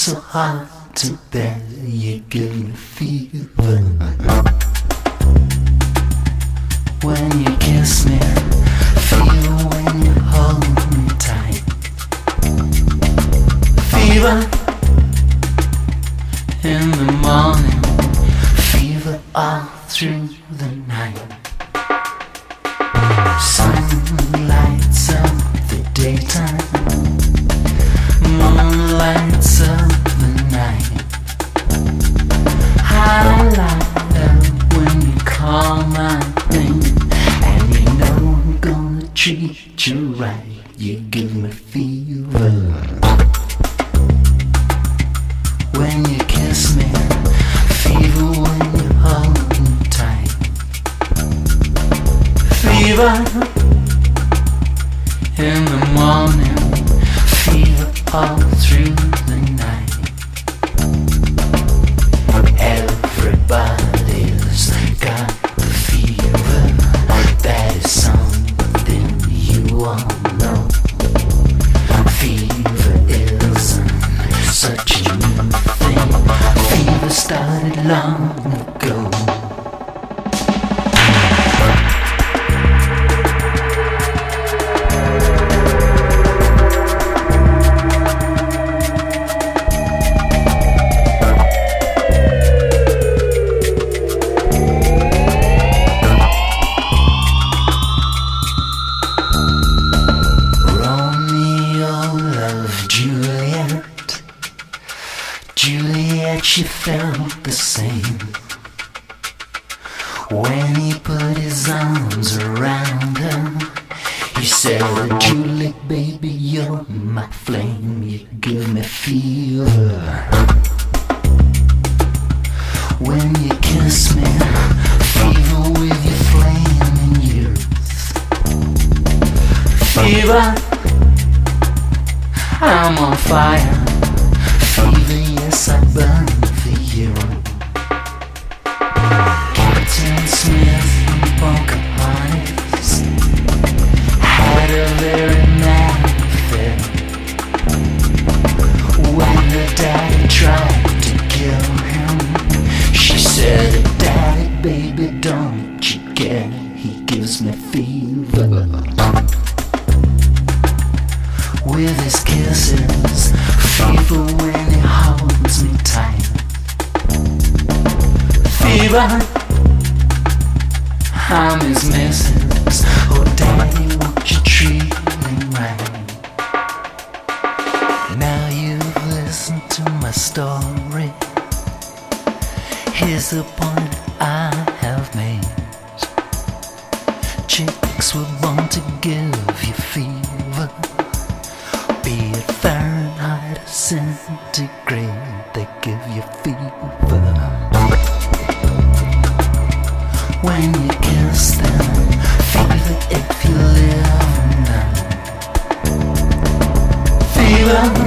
so hard to bear, you give me fever. When you kiss me, feel when you hold me tight. Fever in the morning, fever all through the night. Sun lights up the daytime, moon lights up the night. I light up when you call my name, and you know I'm gonna treat you right. You give me fever. When you kiss me, fever when you hold me tight. Fever in the morning, fever all through the night. Everybody's got the fever, that is something you all know. Fever isn't such a new thing. Fever started long ago. Juliet, she felt the same when he put his arms around her. He said, Juliet, baby, you're my flame, you give me fever. When you kiss me, fever with your flaming youth. Fever, I'm on fire. Fever, yes, I burn for you. Captain Smith and Pocahontas had a very mad affair. When the daddy tried to kill him, she said, Daddy, baby, don't you care? He gives me fever. With his kisses, fever when he holds me tight. Fever, I'm his missus. Oh daddy, won't you treat me right? Now you've listened to my story. Here's the point I have made. Chicks were born to give you fever. Be it Fahrenheit or centigrade, they give you fever. When you kiss them, fever if you live and die. Fever